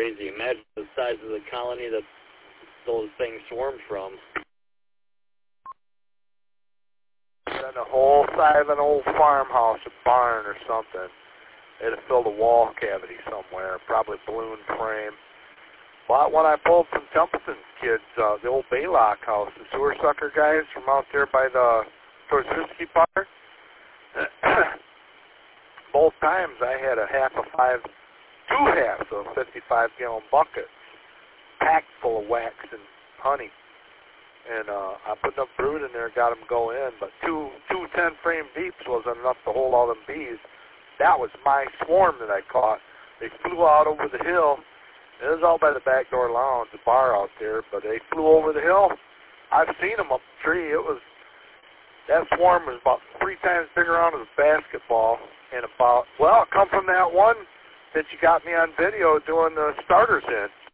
crazy. Imagine the size of the colony that those things swarmed from. On the whole side of an old farmhouse, a barn or something. It'd have filled a wall cavity somewhere, probably balloon frame. But when I pulled from Templeton's kids, the old Baylock house, the sewer sucker guys from out there by the Torzuski Park, both times I had a two halves of 55-gallon buckets packed full of wax and honey. And I put enough brood in there, got them go in, but two 10-frame deeps wasn't enough to hold all them bees. That was my swarm that I caught. They flew out over the hill. It was all by the back door lounge, the bar out there, but they flew over the hill. I've seen them up the tree. That swarm was about 3 times bigger around as a basketball, and it come from that one that you got me on video doing the starters in.